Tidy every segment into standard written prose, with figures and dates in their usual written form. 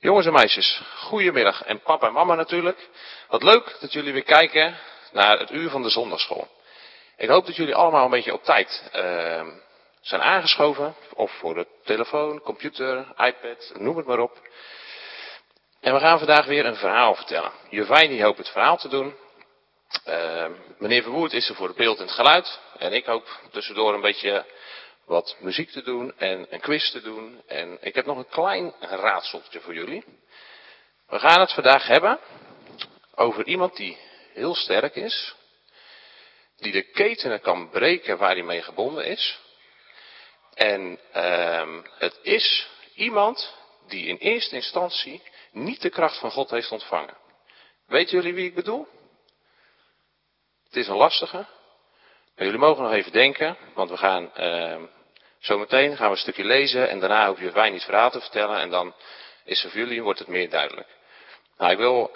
Jongens en meisjes, goedemiddag. En papa en mama natuurlijk. Wat leuk dat jullie weer kijken naar het uur van de zondagschool. Ik hoop dat jullie allemaal een beetje op tijd zijn aangeschoven. Of voor de telefoon, computer, iPad, noem het maar op. En we gaan vandaag weer een verhaal vertellen. Juvijn die hoopt het verhaal te doen. Meneer Verwoerd is er voor het beeld en het geluid. En ik hoop tussendoor een beetje wat muziek te doen en een quiz te doen. En ik heb nog een klein raadseltje voor jullie. We gaan het vandaag hebben over iemand die heel sterk is. Die de ketenen kan breken waar hij mee gebonden is. En het is iemand die in eerste instantie niet de kracht van God heeft ontvangen. Weten jullie wie ik bedoel? Het is een lastige. Maar jullie mogen nog even denken, want we gaan zometeen gaan we een stukje lezen en daarna hoef je Juvijn niet verhaal te vertellen en dan is er voor jullie, wordt het meer duidelijk. Nou, ik wil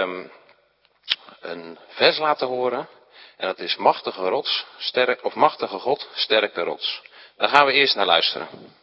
een vers laten horen en dat is machtige God, sterke rots. Daar gaan we eerst naar luisteren.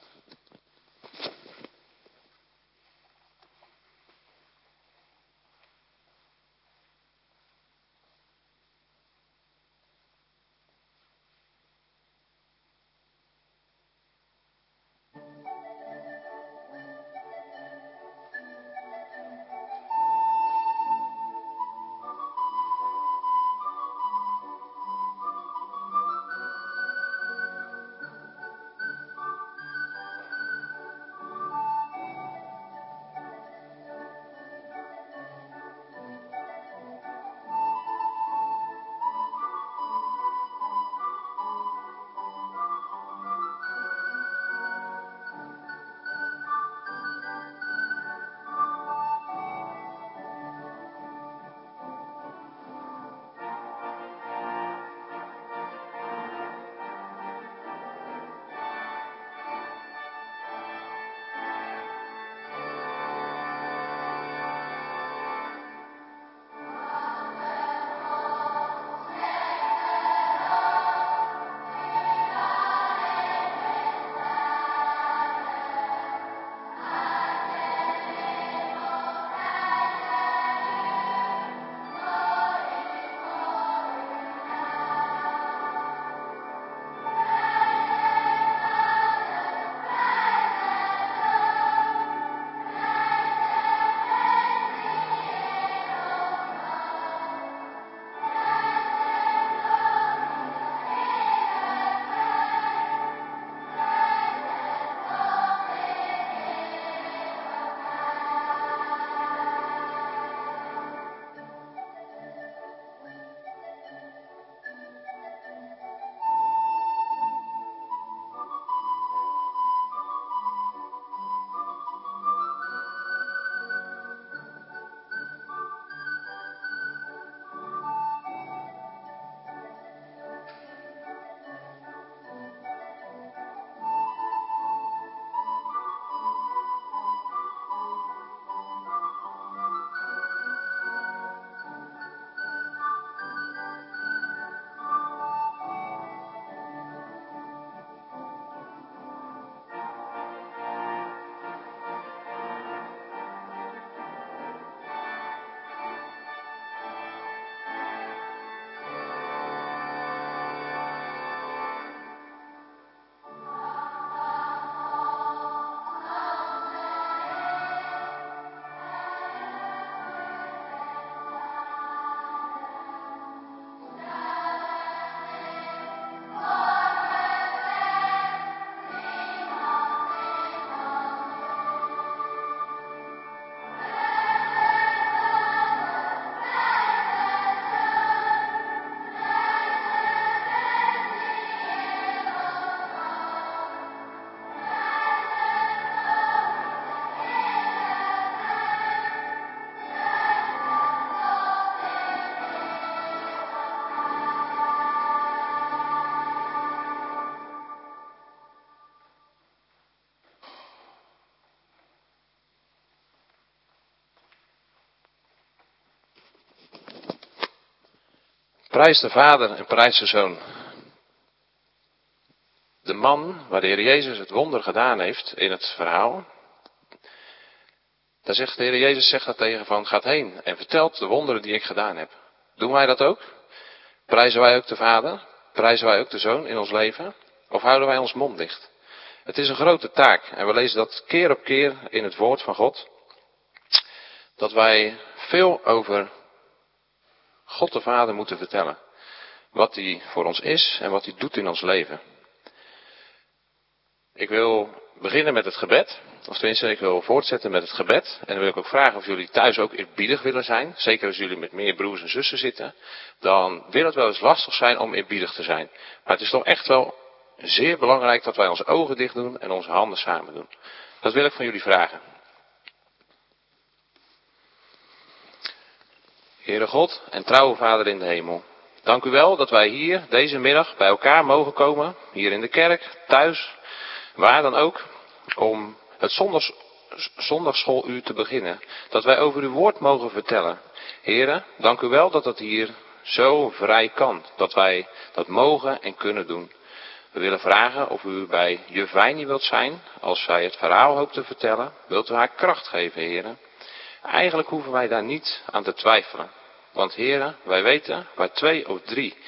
Prijs de Vader en prijs de Zoon. De man waar de Heer Jezus het wonder gedaan heeft in het verhaal, Daar zegt de Heer Jezus zegt daar tegen van, gaat heen en vertelt de wonderen die ik gedaan heb. Doen wij dat ook? Prijzen wij ook de Vader? Prijzen wij ook de Zoon in ons leven? Of houden wij ons mond dicht? Het is een grote taak en we lezen dat keer op keer in het woord van God. Dat wij veel over God de Vader moeten vertellen. Wat hij voor ons is en wat hij doet in ons leven. Ik wil beginnen met het gebed. Of tenminste, ik wil voortzetten met het gebed. En dan wil ik ook vragen of jullie thuis ook eerbiedig willen zijn. Zeker als jullie met meer broers en zussen zitten. Dan wil het wel eens lastig zijn om eerbiedig te zijn. Maar het is toch echt wel zeer belangrijk dat wij onze ogen dicht doen en onze handen samen doen. Dat wil ik van jullie vragen. Heere God en trouwe Vader in de hemel. Dank u wel dat wij hier deze middag bij elkaar mogen komen. Hier in de kerk, thuis, waar dan ook. Om het zondagschooluur te beginnen. Dat wij over uw woord mogen vertellen. Heere, dank u wel dat het hier zo vrij kan. Dat wij dat mogen en kunnen doen. We willen vragen of u bij juf Wijnie wilt zijn. Als zij het verhaal hoopt te vertellen. Wilt u haar kracht geven, Heere. Eigenlijk hoeven wij daar niet aan te twijfelen. Want Heere, wij weten waar 2 of 3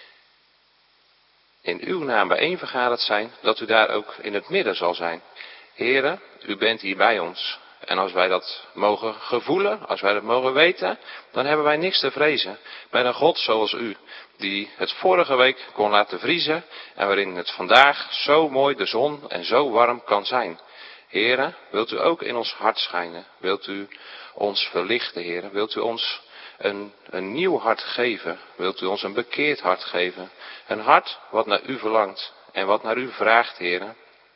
in uw naam bijeen vergaderd zijn, dat u daar ook in het midden zal zijn. Heere, u bent hier bij ons. En als wij dat mogen gevoelen, als wij dat mogen weten, dan hebben wij niks te vrezen. Bij een God zoals u, die het vorige week kon laten vriezen en waarin het vandaag zo mooi de zon en zo warm kan zijn. Heere, wilt u ook in ons hart schijnen? Wilt u ons verlichten, Heere? Wilt u ons een nieuw hart geven? Wilt u ons een bekeerd hart geven? Een hart wat naar u verlangt en wat naar u vraagt, Heere.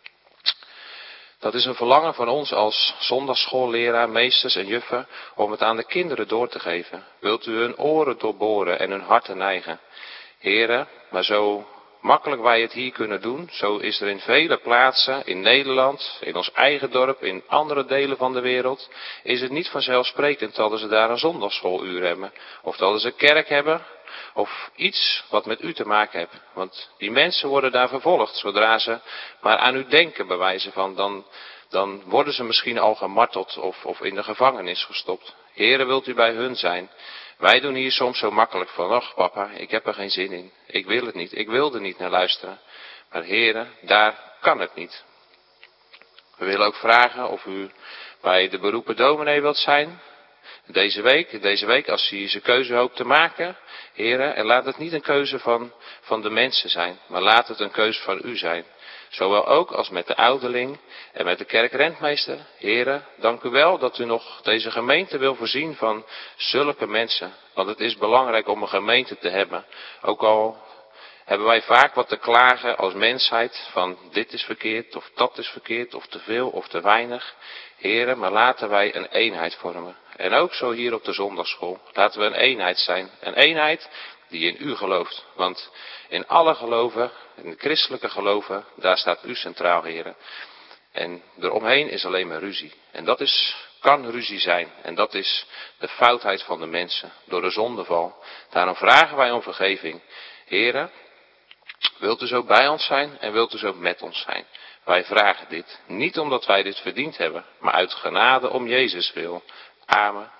Dat is een verlangen van ons als zondagsschoolleraar, meesters en juffen, om het aan de kinderen door te geven. Wilt u hun oren doorboren en hun harten neigen? Heere, maar zo makkelijk wij het hier kunnen doen, zo is er in vele plaatsen, in Nederland, in ons eigen dorp, in andere delen van de wereld, is het niet vanzelfsprekend dat ze daar een zondagschooluur hebben. Of dat ze een kerk hebben, of iets wat met u te maken heeft. Want die mensen worden daar vervolgd, zodra ze maar aan u denken bij wijze van, dan worden ze misschien al gemarteld of in de gevangenis gestopt. Heere, wilt u bij hun zijn? Wij doen hier soms zo makkelijk van, ach papa, ik heb er geen zin in. Ik wil het niet, ik wil er niet naar luisteren. Maar Heere, daar kan het niet. We willen ook vragen of u bij de beroepen dominee wilt zijn. Deze week als hij zijn keuze hoopt te maken. Heere, en laat het niet een keuze van de mensen zijn, maar laat het een keuze van u zijn. Zowel ook als met de ouderling en met de kerkrentmeester. Heere, dank u wel dat u nog deze gemeente wil voorzien van zulke mensen. Want het is belangrijk om een gemeente te hebben. Ook al hebben wij vaak wat te klagen als mensheid van dit is verkeerd of dat is verkeerd of te veel of te weinig. Heere, maar laten wij een eenheid vormen. En ook zo hier op de zondagsschool. Laten we een eenheid zijn. Een eenheid die in u gelooft. Want in alle geloven, in de christelijke geloven, daar staat u centraal, Heere. En eromheen is alleen maar ruzie. En dat kan ruzie zijn. En dat is de foutheid van de mensen. Door de zondeval. Daarom vragen wij om vergeving. Heere, wilt u zo bij ons zijn en wilt u zo met ons zijn? Wij vragen dit. Niet omdat wij dit verdiend hebben. Maar uit genade om Jezus wil. Amen.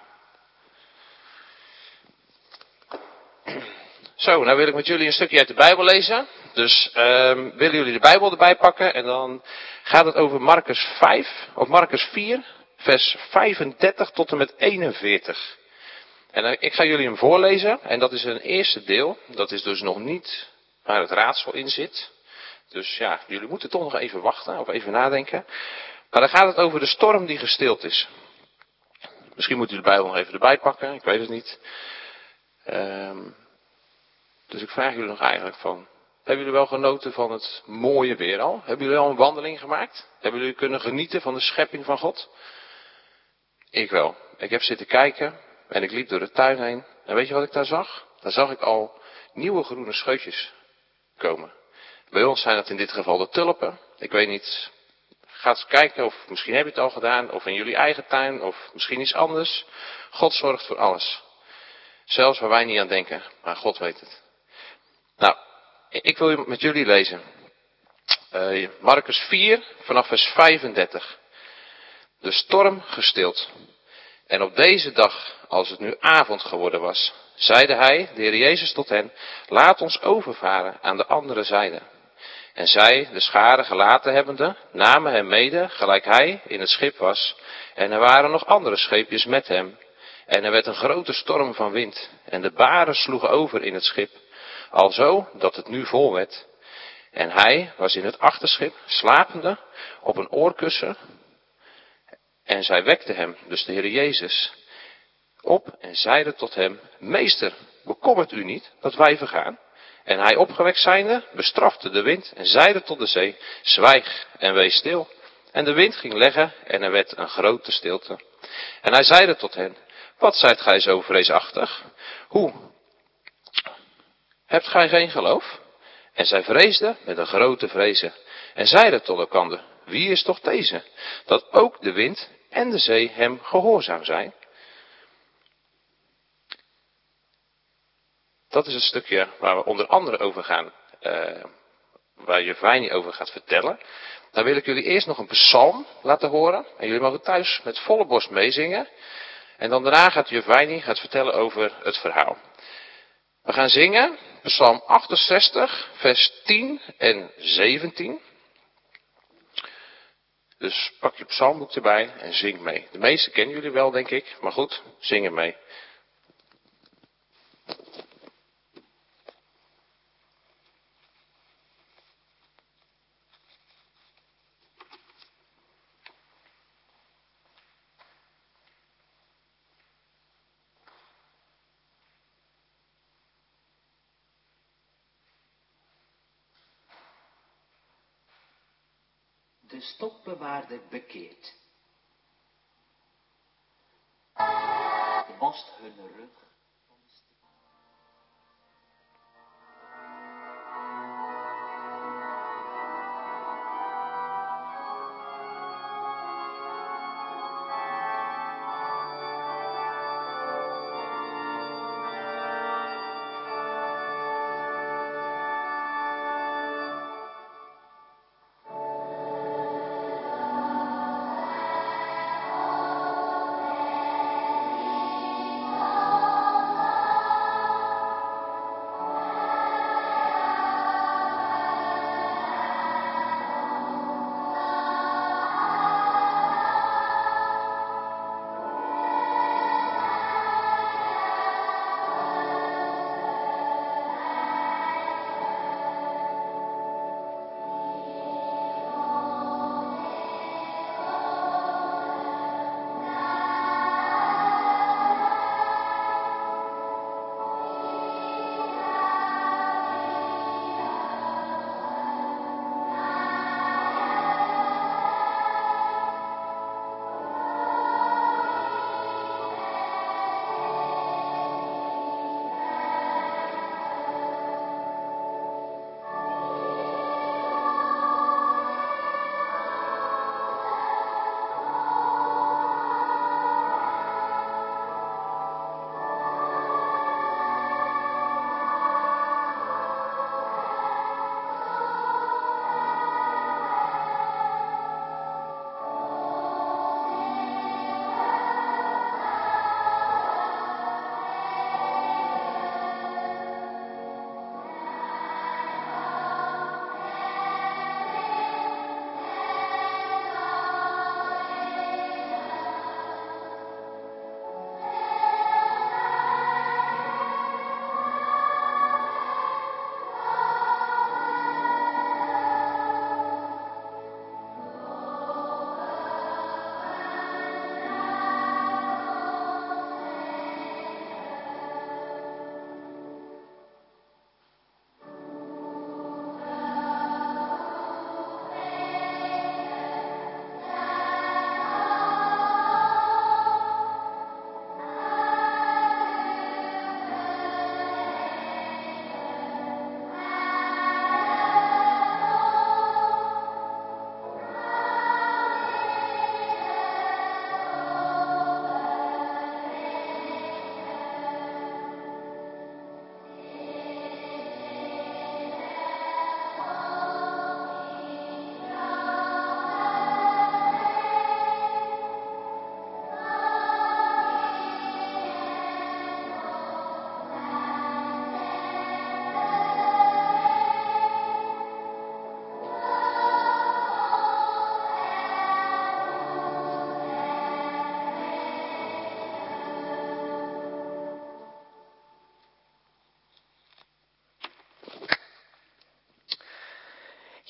Zo, nou wil ik met jullie een stukje uit de Bijbel lezen. Dus willen jullie de Bijbel erbij pakken. En dan gaat het over Marcus 5, of Marcus 4, vers 35 tot en met 41. En ik ga jullie hem voorlezen. En dat is een eerste deel. Dat is dus nog niet waar het raadsel in zit. Dus ja, jullie moeten toch nog even wachten of even nadenken. Maar dan gaat het over de storm die gestild is. Misschien moet u de Bijbel nog even erbij pakken, ik weet het niet. Dus ik vraag jullie nog eigenlijk van, hebben jullie wel genoten van het mooie weer al? Hebben jullie al een wandeling gemaakt? Hebben jullie kunnen genieten van de schepping van God? Ik wel. Ik heb zitten kijken en ik liep door de tuin heen. En weet je wat ik daar zag? Daar zag ik al nieuwe groene scheutjes komen. Bij ons zijn dat in dit geval de tulpen. Ik weet niet, ga eens kijken of misschien heb je het al gedaan. Of in jullie eigen tuin of misschien iets anders. God zorgt voor alles. Zelfs waar wij niet aan denken, maar God weet het. Nou, ik wil met jullie lezen. Marcus 4 vanaf vers 35. De storm gestild. En op deze dag, als het nu avond geworden was, zeide hij, de Heer Jezus, tot hen: laat ons overvaren aan de andere zijde. En zij, de schare gelaten hebbende, namen hem mede, gelijk hij in het schip was. En er waren nog andere scheepjes met hem. En er werd een grote storm van wind. En de baren sloegen over in het schip, alzo dat het nu vol werd. En hij was in het achterschip, slapende, op een oorkussen. En zij wekte hem, dus de Heer Jezus, op en zeide tot hem: meester, bekommert u niet dat wij vergaan? En hij opgewekt zijnde, bestrafte de wind en zeide tot de zee: zwijg en wees stil. En de wind ging leggen en er werd een grote stilte. En hij zeide tot hen: wat zijt gij zo vreesachtig? Hoe? Hebt gij geen geloof? En zij vreesden met een grote vrezen en zeiden tot elkander: wie is toch deze, dat ook de wind en de zee hem gehoorzaam zijn? Dat is het stukje waar we onder andere over gaan, waar juf Wijnie over gaat vertellen. Dan wil ik jullie eerst nog een psalm laten horen. En jullie mogen thuis met volle borst meezingen. En dan daarna gaat juf Wijnie vertellen over het verhaal. We gaan zingen, psalm 68, vers 10 en 17. Dus pak je psalmboek erbij en zing mee. De meeste kennen jullie wel, denk ik. Maar goed, zing er mee. De stokbewaarder bekeert. Wast hun rug.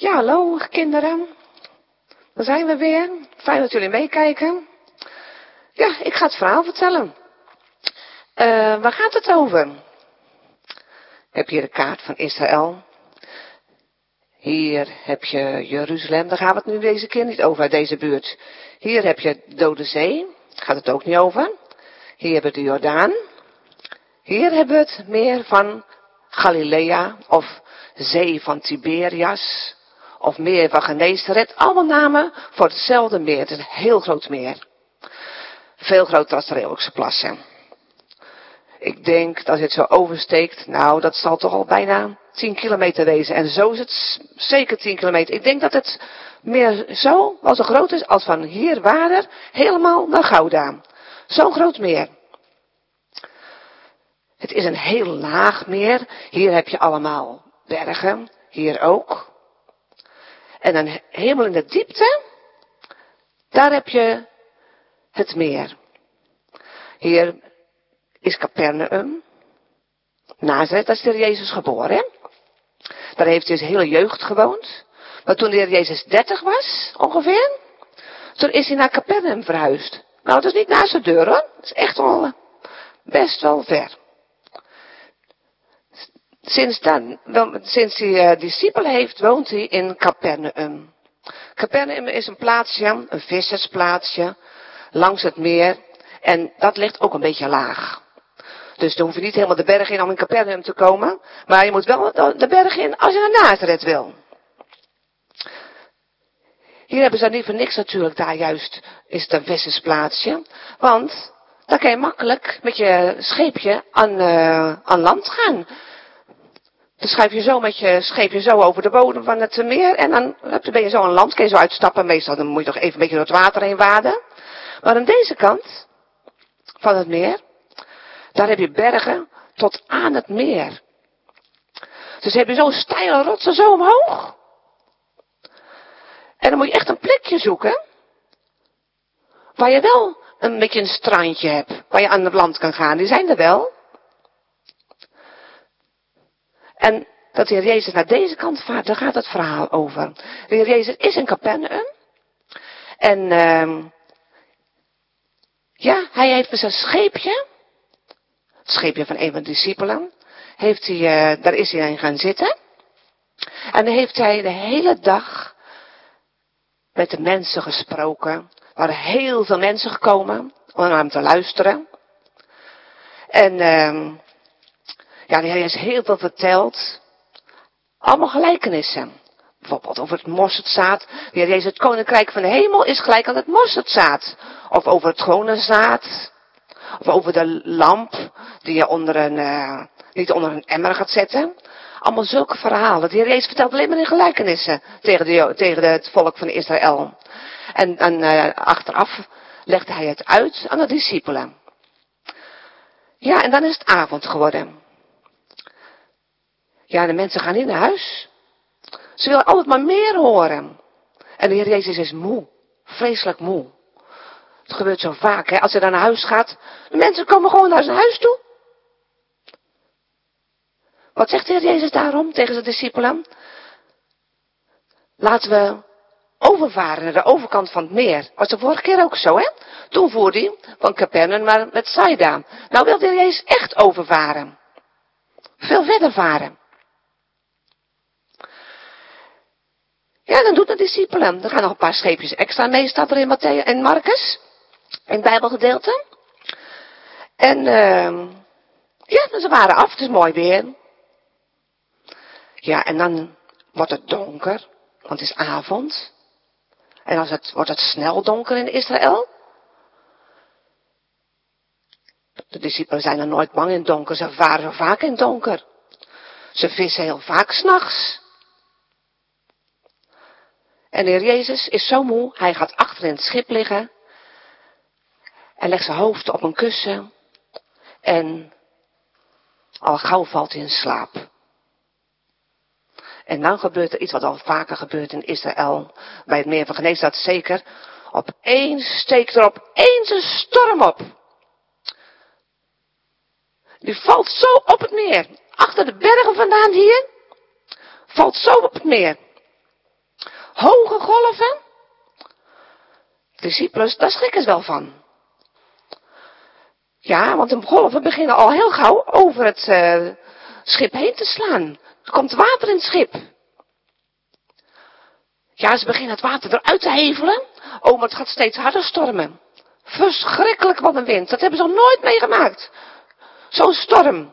Ja, hallo kinderen. Daar zijn we weer. Fijn dat jullie meekijken. Ja, ik ga het verhaal vertellen. Waar gaat het over? Ik heb hier de kaart van Israël. Hier heb je Jeruzalem. Daar gaan we het nu deze keer niet over uit deze buurt. Hier heb je de Dode Zee. Daar gaat het ook niet over. Hier hebben we de Jordaan. Hier hebben we het meer van Galilea of Zee van Tiberias of meer van Genesaret. Allemaal namen voor hetzelfde meer. Het is een heel groot meer. Veel groter als de Reeuwelijkse plassen. Ik denk dat als je het zo oversteekt, nou dat zal toch al bijna 10 kilometer wezen. En zo is het zeker 10 kilometer. Ik denk dat het meer zo wel zo groot is als van hier Waarder helemaal naar Gouda. Zo'n groot meer. Het is een heel laag meer. Hier heb je allemaal bergen. Hier ook. En dan helemaal in de diepte. Daar heb je het meer. Hier is Capernaum. Nazareth, daar is de Heer Jezus geboren. Daar heeft hij zijn hele jeugd gewoond. Maar toen de Heer Jezus 30 was, ongeveer. Toen is hij naar Capernaum verhuisd. Nou, dat is niet naast de deur hoor. Dat is echt wel best wel ver. Sinds hij discipelen heeft, woont hij in Capernaum. Capernaum is een plaatsje, een vissersplaatsje, langs het meer. En dat ligt ook een beetje laag. Dus dan hoef je niet helemaal de berg in om in Capernaum te komen. Maar je moet wel de berg in als je naar Nazareth wil. Hier hebben ze niet voor niks natuurlijk, daar juist is het een vissersplaatsje. Want daar kan je makkelijk met je scheepje aan land gaan. Dan schuif je zo met je scheepje zo over de bodem van het meer. En dan ben je zo aan land, kun je zo uitstappen. Meestal dan moet je toch even een beetje door het water heen waden. Maar aan deze kant van het meer, daar heb je bergen tot aan het meer. Dus heb je zo'n steile rotsen zo omhoog. En dan moet je echt een plekje zoeken. Waar je wel een beetje een strandje hebt. Waar je aan het land kan gaan. Die zijn er wel. En dat de Heer Jezus naar deze kant vaart, daar gaat het verhaal over. De Heer Jezus is in Capernaum. En ja, hij heeft dus een scheepje. Het scheepje van een van de discipelen. Daar is hij in gaan zitten. En dan heeft hij de hele dag met de mensen gesproken. Er waren heel veel mensen gekomen om naar hem te luisteren. En ja, hij heeft heel veel verteld. Allemaal gelijkenissen. Bijvoorbeeld over het mosterdzaad. De Heer Jezus, het koninkrijk van de hemel is gelijk aan het mosterdzaad. Of over het gewone zaad. Of over de lamp die je niet onder een emmer gaat zetten. Allemaal zulke verhalen. De Heer Jezus vertelt alleen maar in gelijkenissen tegen het volk van Israël. En achteraf legde hij het uit aan de discipelen. Ja, en dan is het avond geworden. Ja, de mensen gaan niet naar huis. Ze willen altijd maar meer horen. En de Heer Jezus is moe. Vreselijk moe. Het gebeurt zo vaak, hè. Als hij dan naar huis gaat. De mensen komen gewoon naar zijn huis toe. Wat zegt de Heer Jezus daarom tegen zijn discipelen? Laten we overvaren naar de overkant van het meer. Was de vorige keer ook zo, hè? Toen voerde hij van Capernaum naar Bethsaida. Nou wil de Heer Jezus echt overvaren. Veel verder varen. Ja, dan doet de discipelen. Er gaan nog een paar scheepjes extra mee, staat er in Mattheüs en Marcus. In het Bijbelgedeelte. En ja, ze waren af. Het is mooi weer. Ja, en dan wordt het donker. Want het is avond. En wordt het snel donker in Israël. De discipelen zijn er nooit bang in het donker. Ze varen zo vaak in het donker. Ze vissen heel vaak 's nachts. En de Heer Jezus is zo moe, hij gaat achter in het schip liggen. En legt zijn hoofd op een kussen. En al gauw valt hij in slaap. En dan gebeurt er iets wat al vaker gebeurt in Israël. Bij het meer van Genesaret zeker. Opeens steekt er opeens een storm op. Die valt zo op het meer. Achter de bergen vandaan hier. Valt zo op het meer. Hoge golven. De discipelen, daar schrikken ze wel van. Ja, want de golven beginnen al heel gauw over het schip heen te slaan. Er komt water in het schip. Ja, ze beginnen het water eruit te hevelen. Oh, maar het gaat steeds harder stormen. Verschrikkelijk wat een wind. Dat hebben ze nog nooit meegemaakt. Zo'n storm.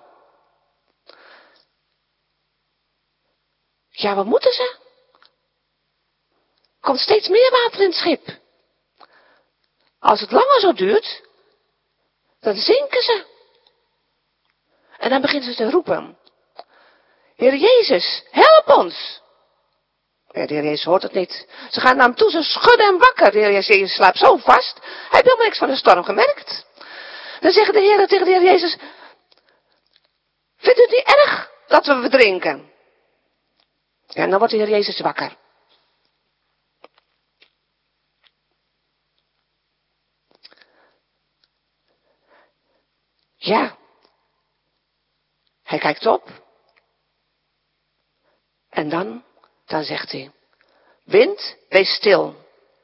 Ja, wat moeten ze? Er komt steeds meer water in het schip. Als het langer zo duurt, dan zinken ze. En dan beginnen ze te roepen. Heer Jezus, help ons. Ja, de Heer Jezus hoort het niet. Ze gaan naar hem toe, ze schudden hem wakker. De Heer Jezus slaapt zo vast. Hij heeft helemaal niks van de storm gemerkt. Dan zeggen de Heer tegen de Heer Jezus, vindt u het niet erg dat we verdrinken? Ja, en dan wordt de Heer Jezus wakker. Ja. Hij kijkt op. En dan zegt hij, wind, wees stil.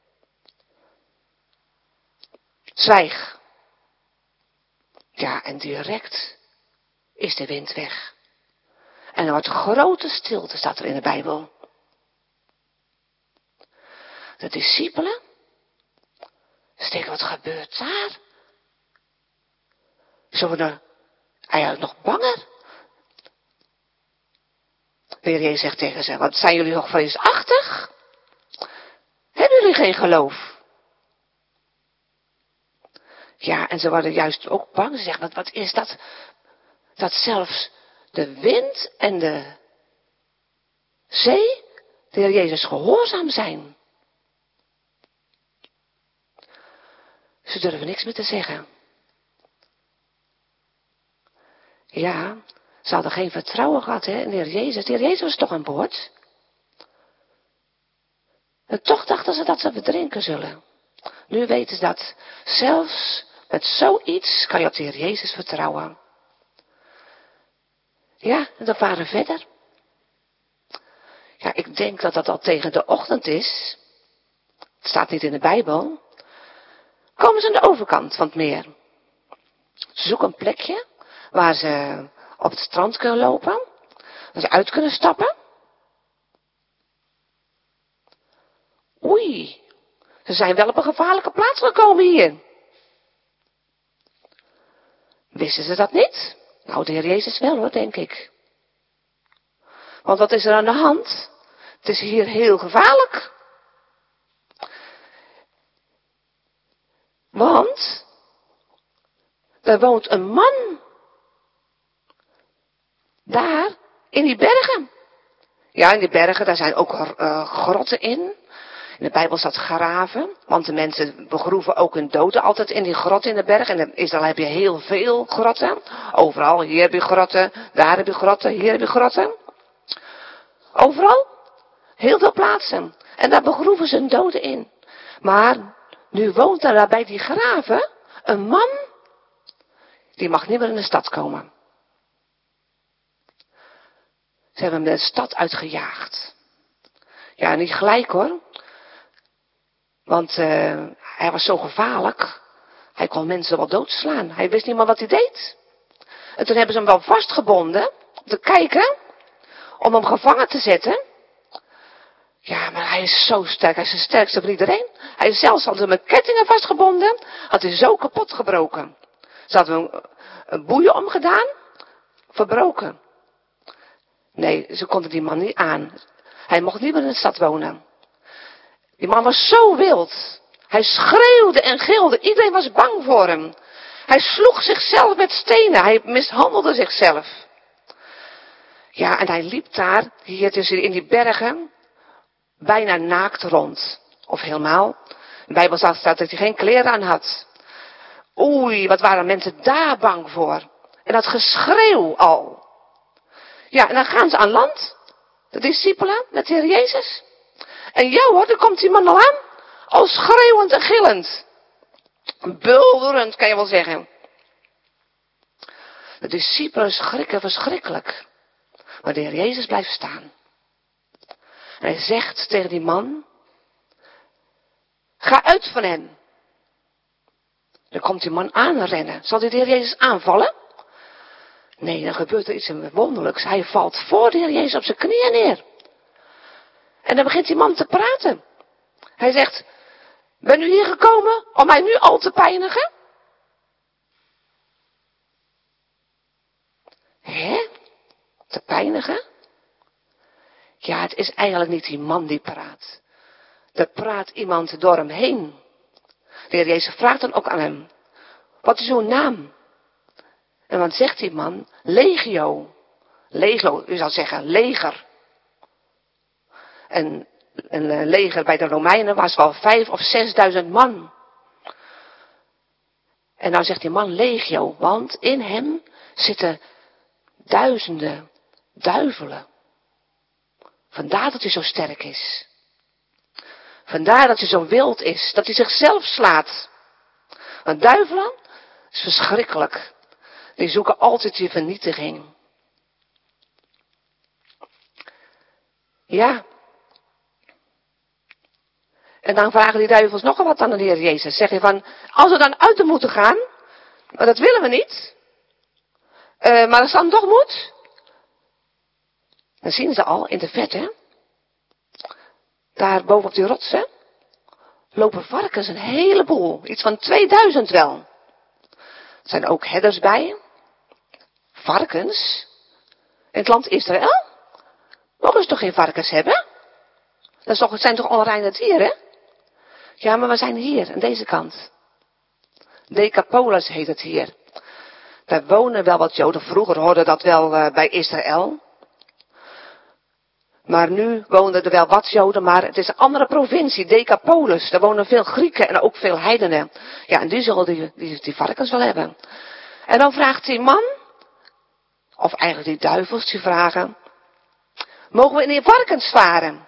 Zwijg. Ja, en direct is de wind weg. En er wordt grote stilte, staat er in de Bijbel. De discipelen steken, wat gebeurt daar? Ze worden eigenlijk nog banger. De Heer Jezus zegt tegen ze, wat zijn jullie nog vreesachtig? Hebben jullie geen geloof? Ja, en ze worden juist ook bang. Ze zeggen, wat is dat? Dat zelfs de wind en de zee de Heer Jezus gehoorzaam zijn. Ze durven niks meer te zeggen. Ja, ze hadden geen vertrouwen gehad in de Heer Jezus. De Heer Jezus was toch aan boord. En toch dachten ze dat ze verdrinken zullen. Nu weten ze dat zelfs met zoiets kan je op de Heer Jezus vertrouwen. Ja, en dan varen we verder. Ja, ik denk dat dat al tegen de ochtend is. Het staat niet in de Bijbel. Komen ze aan de overkant van het meer. Ze zoeken een plekje waar ze op het strand kunnen lopen. Waar ze uit kunnen stappen. Oei, ze zijn wel op een gevaarlijke plaats gekomen hier. Wisten ze dat niet? Nou, de Heer Jezus wel hoor, denk ik. Want wat is er aan de hand? Het is hier heel gevaarlijk. Want er woont een man. Daar, in die bergen. Ja, in die bergen, daar zijn ook grotten in. In de Bijbel staat graven, want de mensen begroeven ook hun doden altijd in die grotten in de berg. En in Israël heb je heel veel grotten. Overal, hier heb je grotten, daar heb je grotten, hier heb je grotten. Overal, heel veel plaatsen. En daar begroeven ze hun doden in. Maar nu woont er daar bij die graven een man, die mag niet meer in de stad komen. Ze hebben hem de stad uitgejaagd. Ja, niet gelijk hoor. Want hij was zo gevaarlijk. Hij kon mensen wel doodslaan. Hij wist niet meer wat hij deed. En toen hebben ze hem wel vastgebonden. Om te kijken. Om hem gevangen te zetten. Ja, maar hij is zo sterk. Hij is de sterkste van iedereen. Hij is zelfs al met kettingen vastgebonden. Had hij zo kapot gebroken. Ze hadden hem een boeien omgedaan. Verbroken. Nee, ze konden die man niet aan. Hij mocht niet meer in de stad wonen. Die man was zo wild. Hij schreeuwde en gilde. Iedereen was bang voor hem. Hij sloeg zichzelf met stenen. Hij mishandelde zichzelf. Ja, en hij liep daar, hier tussen in die bergen, bijna naakt rond. Of helemaal. In de Bijbel staat dat hij geen kleren aan had. Oei, wat waren mensen daar bang voor. En dat geschreeuw al. Ja, en dan gaan ze aan land. De discipelen met de Heer Jezus. En ja hoor, dan komt die man al aan. Al schreeuwend en gillend. Bulderend, kan je wel zeggen. De discipelen schrikken verschrikkelijk. Maar de Heer Jezus blijft staan. En hij zegt tegen die man. Ga uit van hem. Dan komt die man aanrennen. Zal hij de Heer Jezus aanvallen? Nee, dan gebeurt er iets wonderlijks. Hij valt voor de Heer Jezus op zijn knieën neer. En dan begint die man te praten. Hij zegt, ben u hier gekomen om mij nu al te pijnigen? Hè? Te pijnigen? Ja, het is eigenlijk niet die man die praat. Er praat iemand door hem heen. De Heer Jezus vraagt dan ook aan hem, wat is uw naam? En wat zegt die man? Legio. Legio, u zou zeggen leger. En een leger bij de Romeinen was wel 5.000 of 6.000 man. En nou zegt die man legio, want in hem zitten duizenden duivelen. Vandaar dat hij zo sterk is. Vandaar dat hij zo wild is, dat hij zichzelf slaat. Want duivelen is verschrikkelijk. Die zoeken altijd die vernietiging. Ja. En dan vragen die duivels nog wat aan de Heer Jezus. Zeg je van, als we dan uit moeten gaan, maar dat willen we niet. Maar als dan toch moet, dan zien ze al in de verte, daar boven op die rotsen, lopen varkens een heleboel. Iets van 2000 wel. Er zijn ook herders bij. Varkens. In het land Israël. Mogen ze toch geen varkens hebben? Het zijn toch onreine dieren? Ja, maar we zijn hier, aan deze kant. Decapolis heet het hier. Daar wonen wel wat Joden. Vroeger hoorde dat wel bij Israël. Maar nu wonen er wel wat Joden, maar het is een andere provincie, Decapolis. Daar wonen veel Grieken en ook veel heidenen. Ja, en die zullen die varkens wel hebben. En dan vraagt die man, of eigenlijk die duivels, die vragen, mogen we in die varkens varen?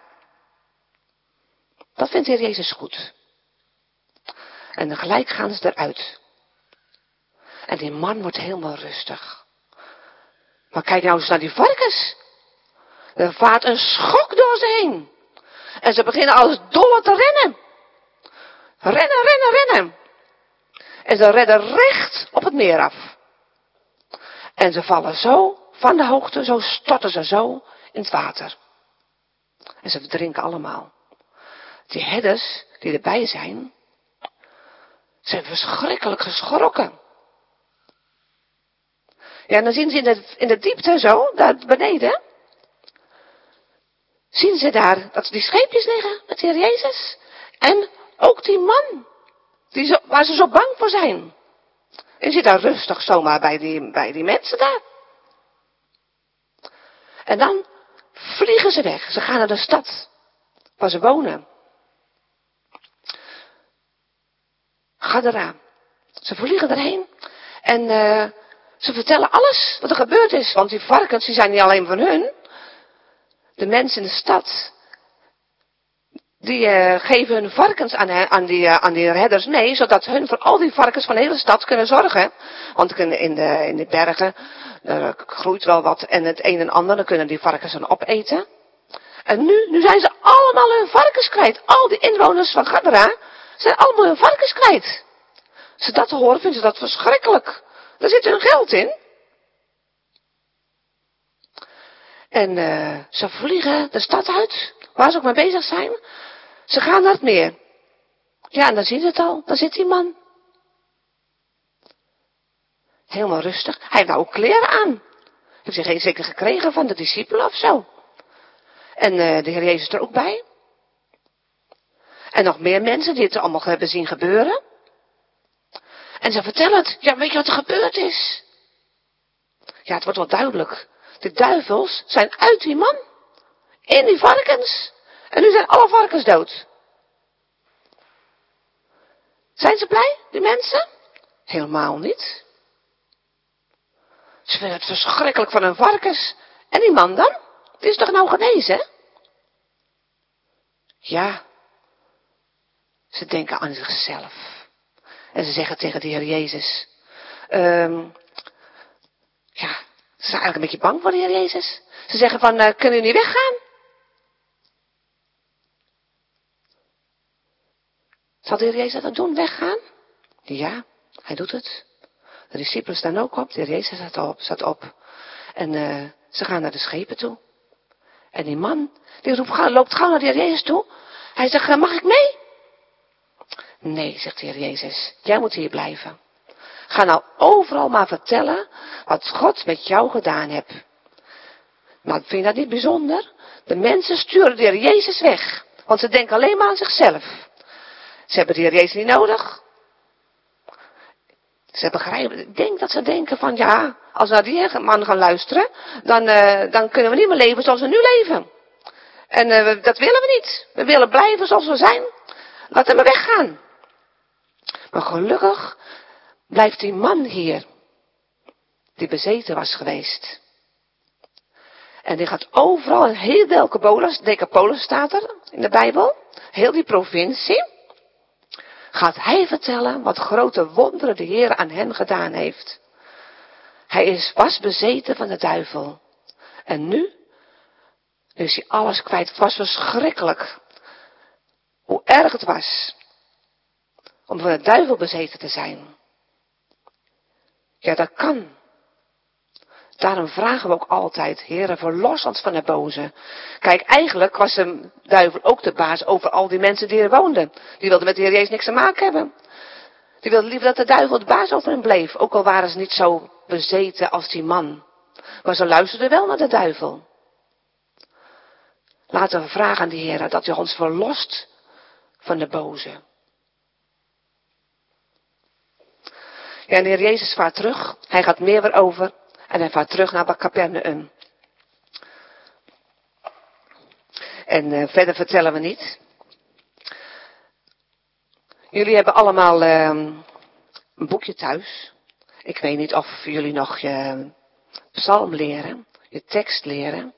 Dat vindt de Heer Jezus goed. En dan gelijk gaan ze eruit. En die man wordt helemaal rustig. Maar kijk nou eens naar die varkens. Er vaart een schok door ze heen. En ze beginnen als dolle te rennen. Rennen, rennen, rennen. En ze redden recht op het meer af. En ze vallen zo van de hoogte, zo storten ze zo in het water. En ze verdrinken allemaal. Die herders die erbij zijn verschrikkelijk geschrokken. Ja, en dan zien ze in de diepte zo, daar beneden, zien ze daar dat die scheepjes liggen met de Heer Jezus. En ook die man, waar ze zo bang voor zijn. En zit daar rustig zomaar bij die mensen daar. En dan vliegen ze weg. Ze gaan naar de stad waar ze wonen. Gadara. Ze vliegen erheen. En ze vertellen alles wat er gebeurd is. Want die varkens, die zijn niet alleen van hun. De mensen in de stad, die geven hun varkens aan die herders mee, zodat hun voor al die varkens van de hele stad kunnen zorgen. Want in de bergen groeit wel wat en het een en ander, dan kunnen die varkens dan opeten. En nu zijn ze allemaal hun varkens kwijt. Al die inwoners van Gadara zijn allemaal hun varkens kwijt. Als ze dat horen, vinden ze dat verschrikkelijk. Daar zit hun geld in. En ze vliegen de stad uit, waar ze ook mee bezig zijn. Ze gaan naar het meer. Ja, en dan zien ze het al. Daar zit die man. Helemaal rustig. Hij heeft nou ook kleren aan. Heeft hij geen zeker gekregen van de discipelen of zo. En de Heer Jezus er ook bij. En nog meer mensen die het allemaal hebben zien gebeuren. En ze vertellen het. Ja, weet je wat er gebeurd is? Ja, het wordt wel duidelijk. De duivels zijn uit die man. In die varkens. En nu zijn alle varkens dood. Zijn ze blij, die mensen? Helemaal niet. Ze vinden het verschrikkelijk van hun varkens. En die man dan? Die is toch nou genezen? Ja. Ze denken aan zichzelf. En ze zeggen tegen de Heer Jezus. Ja, ze zijn eigenlijk een beetje bang voor de Heer Jezus. Ze zeggen van, kunnen jullie niet weggaan? Zal de Heer Jezus dat doen, weggaan? Ja, hij doet het. De discipelen staan ook op, de Heer Jezus staat op. En ze gaan naar de schepen toe. En die man, die loopt gauw naar de Heer Jezus toe. Hij zegt, mag ik mee? Nee, zegt de Heer Jezus, jij moet hier blijven. Ga nou overal maar vertellen wat God met jou gedaan hebt. Maar vind je dat niet bijzonder? De mensen sturen de Heer Jezus weg. Want ze denken alleen maar aan zichzelf. Ze hebben de Heer Jezus niet nodig. Ze begrijpen, ik denk dat ze denken van ja, als we naar die man gaan luisteren, dan kunnen we niet meer leven zoals we nu leven. En dat willen we niet. We willen blijven zoals we zijn. Laat hem maar weggaan. Maar gelukkig blijft die man hier, die bezeten was geweest. En die gaat overal, in heel Decapolis staat er in de Bijbel, heel die provincie, gaat hij vertellen wat grote wonderen de Heer aan hem gedaan heeft. Hij was bezeten van de duivel. En nu is hij alles kwijt. Het was verschrikkelijk. Hoe erg het was om van de duivel bezeten te zijn. Ja, dat kan. Daarom vragen we ook altijd, Heere, verlos ons van de boze. Kijk, eigenlijk was de duivel ook de baas over al die mensen die er woonden. Die wilden met de Heer Jezus niks te maken hebben. Die wilden liever dat de duivel de baas over hen bleef. Ook al waren ze niet zo bezeten als die man. Maar ze luisterden wel naar de duivel. Laten we vragen aan de Heer dat hij ons verlost van de boze. Ja, en de Heer Jezus vaart terug. Hij gaat meer weer over. En hij vaart terug naar Capernaum. En verder vertellen we niet. Jullie hebben allemaal een boekje thuis. Ik weet niet of jullie nog je psalm leren. Je tekst leren.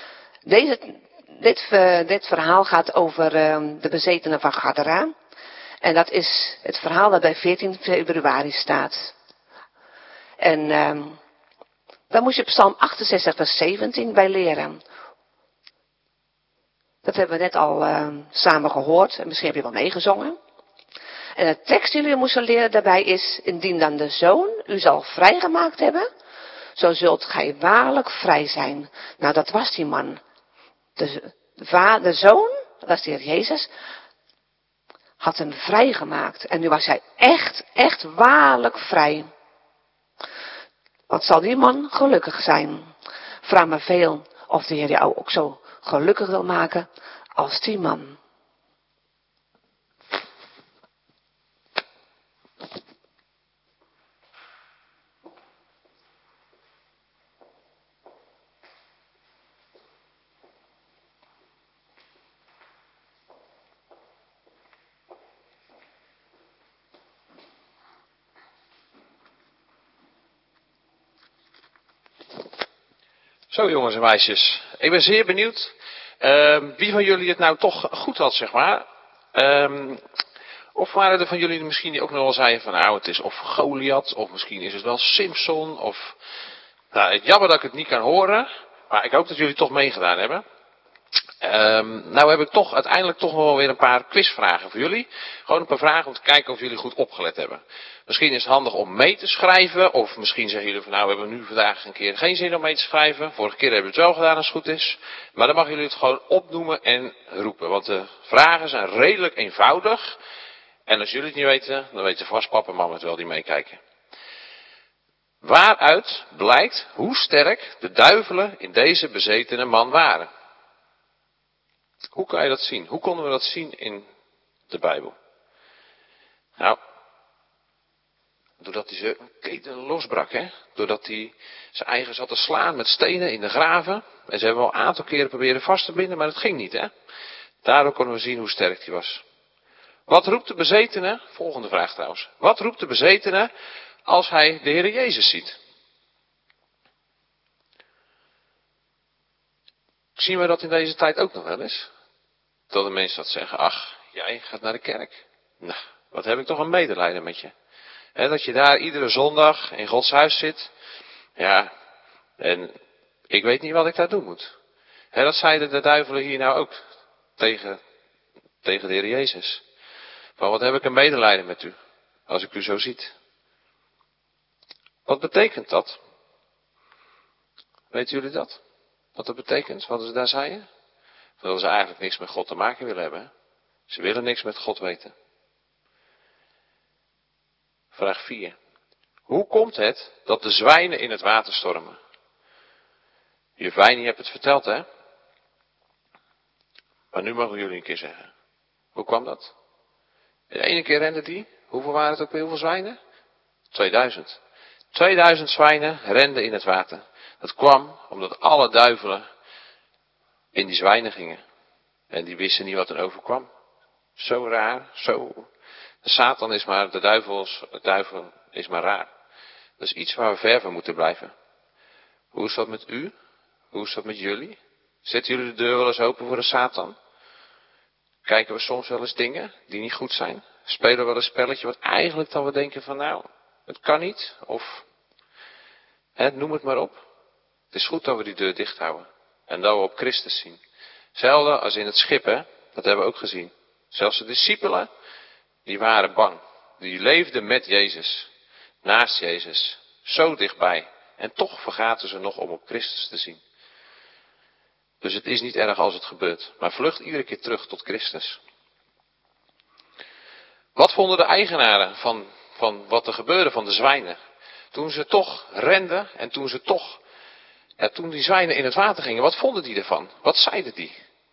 Dit verhaal gaat over de bezetenen van Gadara. En dat is het verhaal dat bij 14 februari staat. En daar moest je Psalm 68 vers 17 bij leren. Dat hebben we net al samen gehoord. En misschien heb je wel meegezongen. En de tekst die jullie moesten leren daarbij is: indien dan de Zoon u zal vrijgemaakt hebben, zo zult gij waarlijk vrij zijn. Nou, dat was die man. De Zoon, dat was de Heer Jezus, had hem vrijgemaakt. En nu was hij echt waarlijk vrij. Wat zal die man gelukkig zijn? Vraag me veel of de Heer jou ook zo gelukkig wil maken als die man. Zo jongens en meisjes, ik ben zeer benieuwd wie van jullie het nou toch goed had, zeg maar. Of waren er van jullie misschien die ook nog wel zeiden van nou het is of Goliath, of misschien is het wel Simson, of... Nou, jammer dat ik het niet kan horen, maar ik hoop dat jullie toch meegedaan hebben. Nou heb ik toch uiteindelijk toch nog wel weer een paar quizvragen voor jullie. Gewoon een paar vragen om te kijken of jullie goed opgelet hebben. Misschien is het handig om mee te schrijven. Of misschien zeggen jullie van nou we hebben nu vandaag een keer geen zin om mee te schrijven. Vorige keer hebben we het wel gedaan als het goed is. Maar dan mogen jullie het gewoon opnoemen en roepen. Want de vragen zijn redelijk eenvoudig. En als jullie het niet weten, dan weten vast papa en mama het wel die meekijken. Waaruit blijkt hoe sterk de duivelen in deze bezetene man waren? Hoe kan je dat zien? Hoe konden we dat zien in de Bijbel? Nou, doordat hij zijn keten losbrak, hè? Doordat hij zijn eigen zat te slaan met stenen in de graven. En ze hebben wel een aantal keren proberen vast te binden, maar dat ging niet, hè? Daardoor konden we zien hoe sterk hij was. Wat roept de bezetene? Volgende vraag trouwens. Wat roept de bezetene als hij de Heer Jezus ziet? Zien we dat in deze tijd ook nog wel eens? Dat de mensen dat zeggen, ach, jij gaat naar de kerk. Nou, wat heb ik toch een medelijden met je. Dat je daar iedere zondag in Gods huis zit. Ja, en ik weet niet wat ik daar doen moet. Dat zeiden de duivelen hier nou ook tegen de Heer Jezus. Van wat heb ik een medelijden met u, als ik u zo ziet. Wat betekent dat? Weten jullie dat? Wat dat betekent, wat ze daar zeiden? Dat ze eigenlijk niks met God te maken willen hebben. Hè? Ze willen niks met God weten. Vraag 4. Hoe komt het dat de zwijnen in het water stormen? Juf Wijnie hebt het verteld, hè? Maar nu mogen jullie een keer zeggen. Hoe kwam dat? De ene keer renden die. Hoeveel waren het ook weer? Hoeveel zwijnen? 2000. 2000 zwijnen renden in het water. Dat kwam omdat alle duivelen in die zwijnen gingen. En die wisten niet wat er overkwam. Zo raar, zo. De Satan is maar, de duivel is maar raar. Dat is iets waar we ver van moeten blijven. Hoe is dat met u? Hoe is dat met jullie? Zetten jullie de deur wel eens open voor de Satan? Kijken we soms wel eens dingen die niet goed zijn? Spelen we wel een spelletje wat eigenlijk dan we denken van nou, het kan niet. Of, noem het maar op. Het is goed dat we die deur dicht houden. En dat we op Christus zien. Hetzelfde als in het schip, hè? Dat hebben we ook gezien. Zelfs de discipelen, die waren bang. Die leefden met Jezus. Naast Jezus. Zo dichtbij. En toch vergaten ze nog om op Christus te zien. Dus het is niet erg als het gebeurt. Maar vlucht iedere keer terug tot Christus. Wat vonden de eigenaren van wat er gebeurde van de zwijnen? Toen ze toch renden en toen die zwijnen in het water gingen, wat vonden die ervan? Wat zeiden die?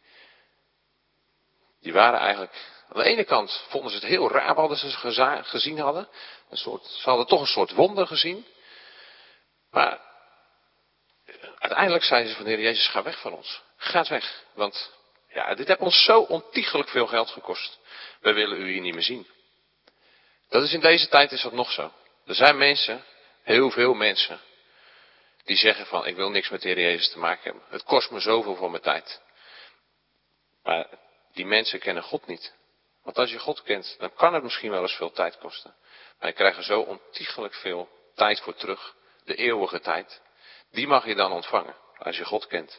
Die waren eigenlijk, aan de ene kant vonden ze het heel raar wat ze gezien hadden. Ze hadden toch een soort wonder gezien. Maar uiteindelijk zeiden ze van de Heer Jezus, ga weg van ons. Ga weg, want ja, dit heeft ons zo ontiegelijk veel geld gekost. Wij willen u hier niet meer zien. Dat is in deze tijd is dat nog zo. Er zijn mensen, heel veel mensen, die zeggen van ik wil niks met de Heer Jezus te maken hebben. Het kost me zoveel voor mijn tijd. Maar die mensen kennen God niet. Want als je God kent, dan kan het misschien wel eens veel tijd kosten. Maar je krijgt er zo ontiegelijk veel tijd voor terug. De eeuwige tijd. Die mag je dan ontvangen, als je God kent.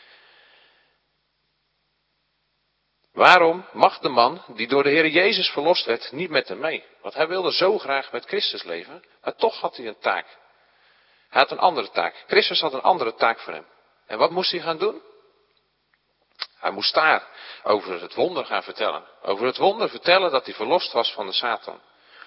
Waarom mag de man die door de Heer Jezus verlost werd niet met hem mee? Want hij wilde zo graag met Christus leven, maar toch had hij een taak. Hij had een andere taak. Christus had een andere taak voor hem. En wat moest hij gaan doen? Hij moest daar over het wonder gaan vertellen. Over het wonder vertellen dat hij verlost was van de Satan.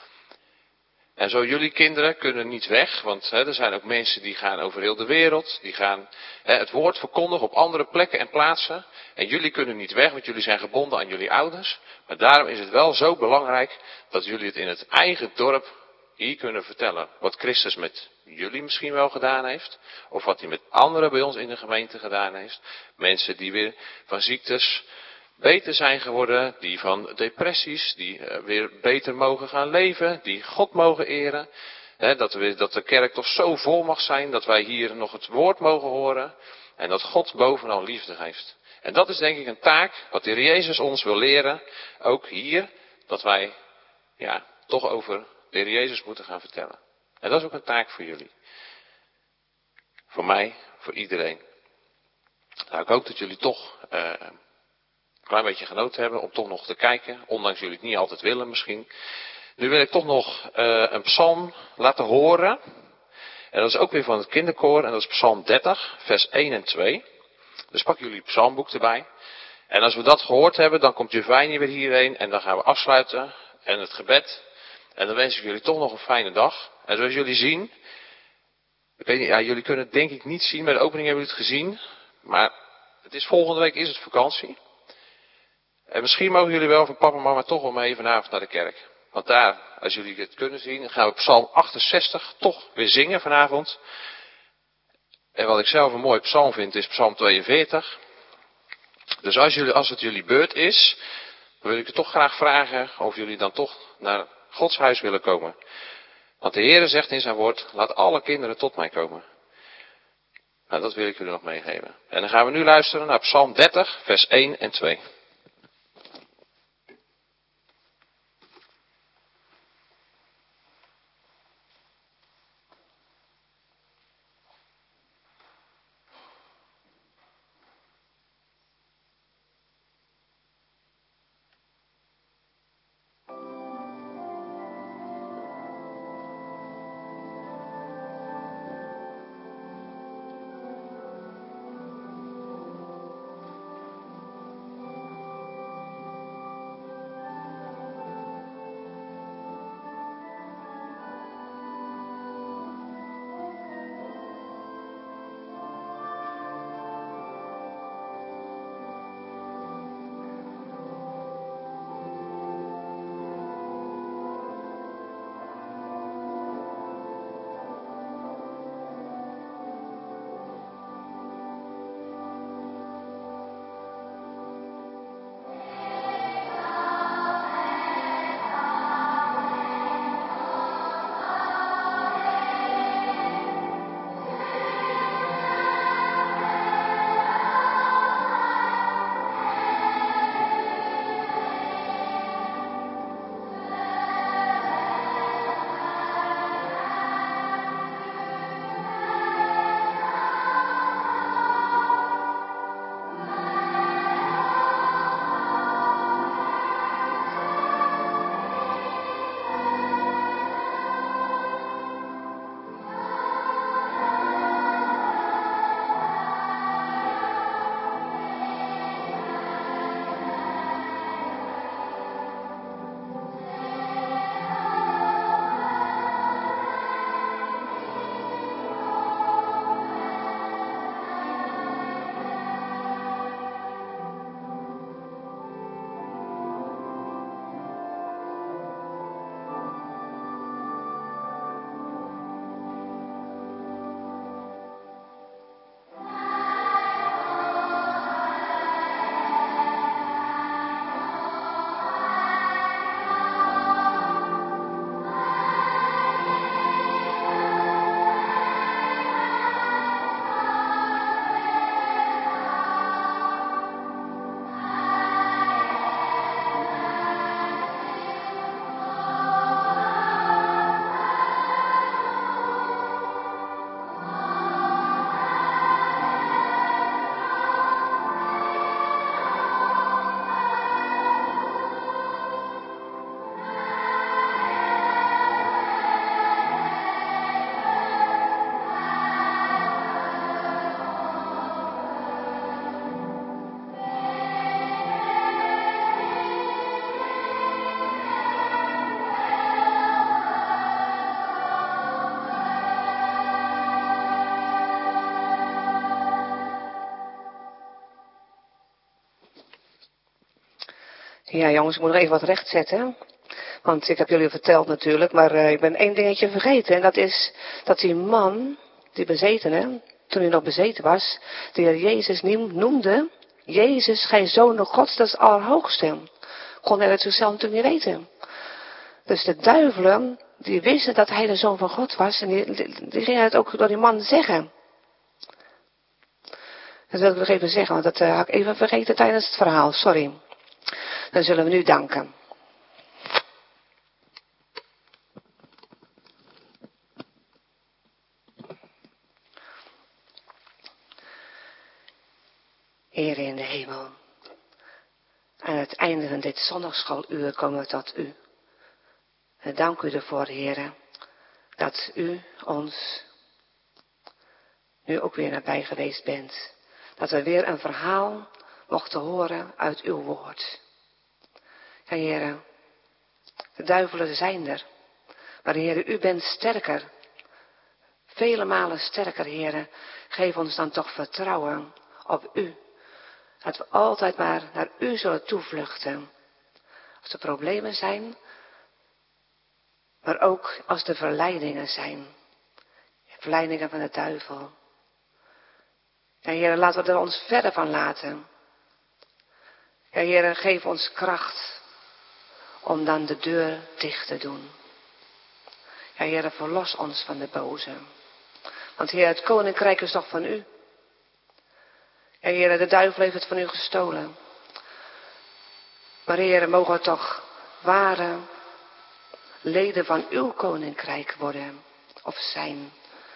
En zo jullie kinderen kunnen niet weg, want er zijn ook mensen die gaan over heel de wereld. Die gaan het woord verkondigen op andere plekken en plaatsen. En jullie kunnen niet weg, want jullie zijn gebonden aan jullie ouders. Maar daarom is het wel zo belangrijk dat jullie het in het eigen dorp hier kunnen vertellen. Wat Christus met jullie misschien wel gedaan heeft. Of wat hij met anderen bij ons in de gemeente gedaan heeft. Mensen die weer van ziektes beter zijn geworden, die van depressies, die weer beter mogen gaan leven, die God mogen eren. Dat de kerk toch zo vol mag zijn, dat wij hier nog het woord mogen horen. En dat God bovenal liefde heeft. En dat is denk ik een taak, wat de Heer Jezus ons wil leren, ook hier, dat wij toch over de Heer Jezus moeten gaan vertellen. En dat is ook een taak voor jullie. Voor mij, voor iedereen. Nou, ik hoop dat jullie toch een klein beetje genoten hebben om toch nog te kijken, ondanks jullie het niet altijd willen misschien. Nu wil ik toch nog een psalm laten horen. En dat is ook weer van het kinderkoor en dat is psalm 30, vers 1 en 2. Dus pak jullie psalmboek erbij. En als we dat gehoord hebben, dan komt Juvijnie weer hierheen en dan gaan we afsluiten en het gebed. En dan wens ik jullie toch nog een fijne dag. En zoals jullie zien, ik weet niet, jullie kunnen het denk ik niet zien, bij de opening hebben jullie het gezien. Maar volgende week is het vakantie. En misschien mogen jullie wel van papa en mama toch wel mee vanavond naar de kerk. Want daar, als jullie het kunnen zien, gaan we psalm 68 toch weer zingen vanavond. En wat ik zelf een mooie psalm vind, is psalm 42. Dus als het jullie beurt is, dan wil ik je toch graag vragen of jullie dan toch naar Gods huis willen komen. Want de Heere zegt in zijn woord, laat alle kinderen tot mij komen. Nou, dat wil ik jullie nog meegeven. En dan gaan we nu luisteren naar psalm 30, vers 1 en 2. Ja, jongens, ik moet nog even wat rechtzetten. Want ik heb jullie verteld natuurlijk, maar ik ben één dingetje vergeten. En dat is dat die man, die bezetene, toen hij nog bezeten was, die er Jezus noemde, Jezus, gij zoon Gods, dat is het allerhoogste. Kon hij het zichzelf natuurlijk niet weten. Dus de duivelen, die wisten dat hij de zoon van God was. En die gingen het ook door die man zeggen. Dat wil ik nog even zeggen, want dat had ik even vergeten tijdens het verhaal. Sorry. Dan zullen we nu danken. Heer in de hemel, aan het einde van dit zondagschooluur komen we tot u. En dank u ervoor, Heer, dat u ons nu ook weer nabij geweest bent. Dat we weer een verhaal mochten horen uit uw woord. Ja, Heer, de duivelen zijn er. Maar Heer, u bent sterker. Vele malen sterker, Heer. Geef ons dan toch vertrouwen op u. Dat we altijd maar naar u zullen toevluchten. Als er problemen zijn, maar ook als er verleidingen zijn. Verleidingen van de duivel. Ja, Heer, laten we er ons verder van laten. Ja, Heer, geef ons kracht om dan de deur dicht te doen. Ja, Heer, verlos ons van de boze. Want Heer, het koninkrijk is toch van u. Ja, Heer, de duivel heeft het van u gestolen. Maar Heer, mogen we toch ware leden van uw koninkrijk worden. Of zijn.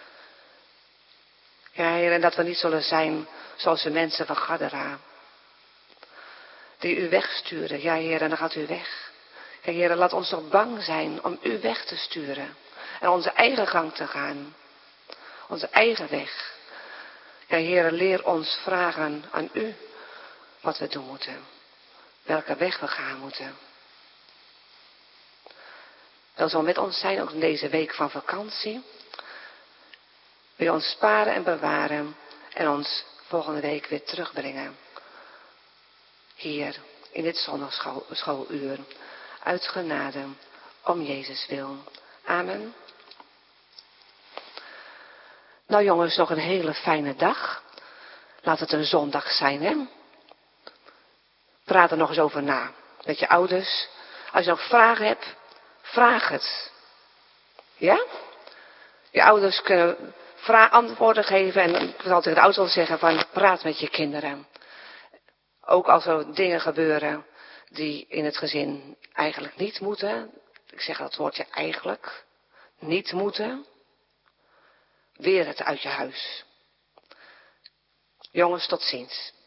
Ja, Heer, en dat we niet zullen zijn zoals de mensen van Gadara. Die u wegsturen. Ja, Heer, en dan gaat u weg. Ja, Heer, laat ons toch bang zijn om u weg te sturen. En onze eigen gang te gaan. Onze eigen weg. Ja, Heer, leer ons vragen aan u wat we doen moeten. Welke weg we gaan moeten. Dat zal met ons zijn, ook in deze week van vakantie. Wil je ons sparen en bewaren en ons volgende week weer terugbrengen. Hier, in dit zondagschooluur, uit genade, om Jezus wil. Amen. Nou jongens, nog een hele fijne dag. Laat het een zondag zijn, hè. Praat er nog eens over na. Met je ouders. Als je nog vragen hebt, vraag het. Ja? Je ouders kunnen antwoorden geven. En ik zal tegen de ouders zeggen van, praat met je kinderen. Ook als er dingen gebeuren die in het gezin eigenlijk niet moeten. Ik zeg dat woordje eigenlijk. Niet moeten. Weer het uit je huis. Jongens, tot ziens.